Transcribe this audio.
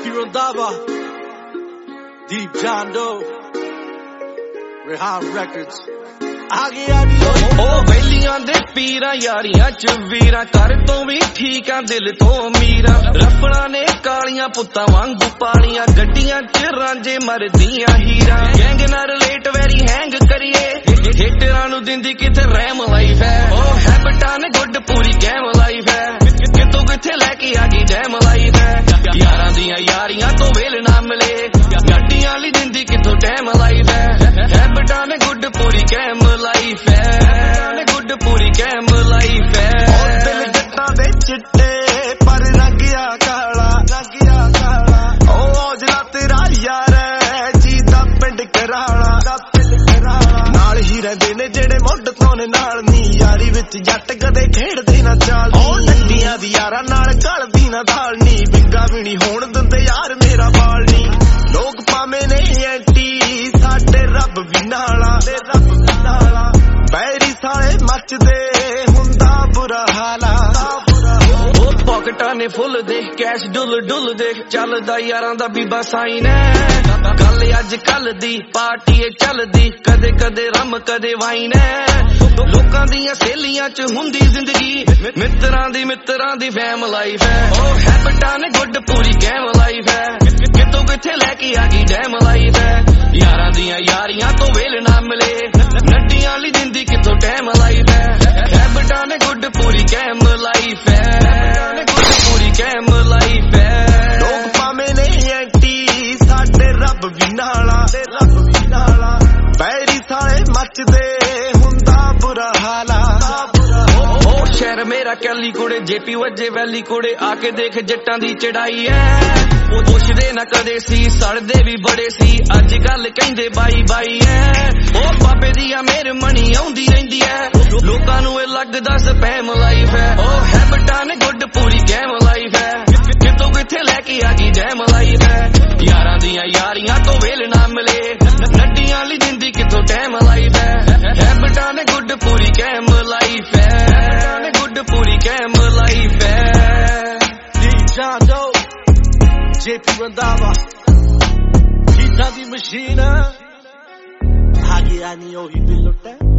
JP Rondava, Deep John Doe, Rehan Records. ਉਹ ਵੈਲੀਆਂ ਦੇ ਪੀਰਾਂ ਯਾਰੀਆਂ ਚ ਵੀਰਾਂ ਕਰ ਤੋਂ ਵੀ ਠੀਕ ਆ ਦਿਲ ਤੋਂ ਅਮੀਰਾਂ ਰਫਲਾਂ ਨੇ ਕਾਲੀਆਂ ਪੁੱਤਾਂ ਵਾਂਗੂ ਪਾਲੀਆਂ ਗੱਡੀਆਂ ਚ ਰਾਂਝੇ ਮਰਦੀਆਂ ਹੀਰਾਂ ਗੈਂਗ ਨਾਲ ਰਿਲੇਟ ਵੈਰੀ ਹੈਂਗ ਕਰੀਏ ਹਿੱਟਰਾਂ ਨੂੰ ਦਿੰਦੀ ਕਿਤੇ ਰੈਮ ਲਾਈਫ ਹੈ ਉਹ ਹੈਬਿਟਾਂ ਨੇ ਗੁੱਡ ਪੂਰੀ ਕੈਮ ਲਾਈਫ ਹੈ ਕਿਤੋਂ ਕਿੱਥੇ ਲੈ ਕੇ ਆ ਗਈ ਜੈਮ ਲਾਈਫ ਹੈ ਯਾਰਾਂ ਦੀਆਂ ਯਾਰੀਆਂ ਤੋਂ ਵੇਲ ਨਾ ਮਿਲੇ ਗੱਡੀਆਂ ਲਈ ਦਿੰਦੀ ਕਿਤੋਂ ਟੈਮ ਲਾਈਫ ਹੈ ਹੈਬਿਟਾਂ ਨੇ ਗੁੱਡ ਪੂਰੀ ਕੈਮ ਲਾਈਫ ਹੈ ਨੇ ਗੁੱਡ ਪੂਰੀ ਕੈਮ ਲਾਈਫ ਹੈ ਉਹ ਦਿਲ ਜੱਟਾਂ ਦੇ ਚਿੱਟੇ ਪਰ ਰੰਗਿਆ ਕਾਲਾ ਉਹ ਔਜਲਾ ਤੇਰਾ ਯਾਰ ਹੈ ਜੀ ਦਾ ਪਿੰਡ ਕਰਾਲਾ ਨਾਲ ਹੀ ਰਹਿੰਦੇ ਨੇ ਜਿਹੜੇ ਮੁੱਢ ਤੋਂ ਨੇ ਨਾਲ ਨੀ ਯਾਰੀ ਵਿੱਚ ਜੱਟ ਕਦੇ ਖੇਡਦੇ ਨਾ ਚਾਲ ਉਹ ਨੰਡੀਆਂ ਦੀ ਯਾਰਾਂ ਨਾਲ ਘਲਦੀ ਨਾ ਦਾਲ ਨੀ ਬਿੰਗਾ ਵੀ ਨੀ ਹੋਣ ਦਿੰਦੇ ਯਾਰ ਮੇਰਾ ਬਾਲ ਨੀ ਲੋਕ ਭਾਵੇਂ ਨੇ ਐਂਟੀ ਸਾਡੇ ਰੱਬ ਵੀ ਨਾਲਾ ਬੈਰੀ ਸਾਲੇ ਮੱਚਦੇ ਹੁੰਦਾ ਬੁਰਾ ਹਾਲਾ ਉਹ ਪੌਕਟਾਂ ਨੇ ਫੁੱਲ ਦੇ ਕੈਸ਼ ਡੁੱਲ ਦੇ ਚੱਲਦਾ ਯਾਰਾਂ ਦਾ ਬੀਬਾ ਸਾਈਨ ਹੈ ਗੱਲ ਅੱਜ ਕੱਲ ਦੀ ਪਾਰਟੀ ਏ ਚੱਲਦੀ ਕਦੇ ਕਦੇ ਰਮ ਕਦੇ ਵਾਈਨ ਹੈ ਲੋਕਾਂ ਦੀਆਂ ਸਹੇਲੀਆਂ ਚ ਹੁੰਦੀ ਜ਼ਿੰਦਗੀ ਮਿੱਤਰਾਂ ਦੀ ਫੈਮ ਲਾਈਫ ਹੈ ਉਹ ਹੈਬਿਟਾਂ ਨੇ ਗੁੱਡ ਪੂਰੀ ਕੈਮ ਲਾਈਫ ਹੈ ਕਿਤੋਂ ਕਿੱਥੇ ਲੈ ਕੇ ਆ ਗਈ ਜੈਮ ਲਾਈਫ ਹੈ ਯਾਰਾਂ ਦੀਆਂ ਯਾਰੀਆਂ ਤੋਂ ਵੇਲ ਨਾ ਮਿਲੇ ਨੱਡੀਆਂ ਲਈ ਦਿੰਦੀ ਕਿਤੋਂ ਟੈਮ ਲਾਈਫ ਹੈ ਹੈਬਿਟਾਂ ਨੇ ਗੁੱਡ ਪੂਰੀ ਕੈਮ ਲਾਈਫ ਹੈ ਨੇ ਗੁੱਡ ਪੂਰੀ ਕੈਮ ਲਾਈਫ ਹੈ ਲੋਕ ਭਾਵੇਂ ਨੇ ਐਂਟੀ ਸਾਡੇ ਰੱਬ ਵੀ ਨਾਲਾ ਬੈਰੀ ਸਾਲੇ ਮੱਚਦੇ ਹੁੰਦਾ ਬੁਰਾ ਹਾਲਾ ਉਹ ਸ਼ਹਿਰ ਮੇਰਾ ਕੈਲੀ ਕੁੜੇ ਜੇਪੀ ਵਜੇ ਵੈਲੀ ਕੁੜੇ ਆ ਕੇ ਦੇਖ ਜੱਟਾਂ ਦੀ ਚੜਾਈ ਐ ਉਹ ਪੁੱਛਦੇ ਨਾ ਕਦੇ ਸੀ ਸੜਦੇ ਵੀ ਬੜੇ ਸੀ ਅੱਜ ਕੱਲ ਕਹਿੰਦੇ ਬਾਈ ਬਾਈ ਐ ਉਹ ਬਾਬੇ ਦੀ ਆ ਮੇਰ ਮਣੀ ਆਉਂਦੀ ਰਹਿੰਦੀ ਐ ਲੋਕਾਂ ਨੂੰ ਇਹ ਲੱਗਦਾ ਸਪੈਮ ਲਾਈਫ ਹੈ ਉਹ ਹੈਬਿਟਾਂ ਨੇ ਗੁੱਡ ਪੂਰੀ ਕੈਮ ਲਾਈਫ ਹੈ ਕਿਤੋਂ ਕਿੱਥੇ ਲੈ ਕੇ ਆ ਗਈ ਜੈਮ ਲਾਈਫ ਹੈ ਯਾਰਾਂ ਦੀਆਂ ਯਾਰੀਆਂ ਤੋਂ ਵੇਲ ਨਾ ਮਿਲੇ ਨੱਡੀਆਂ ਲਈ ਦਿੰਦੀ ਕਿਤੋਂ ਟੈਮ ਲਾਈਫ ਹੈ ਹੈਬਿਟਾਂ ਨੇ ਗੁੱਡ ਪੂਰੀ ਕੈਮ ਲਾਈਫ ਹੈ ਨੇ ਗੁੱਡ ਪੂਰੀ ਕੈਮ ਲਾਈਫ ਹੈ Deep John Doe, JP Rondava, Kita di machine. Hagi ani ohi billotte.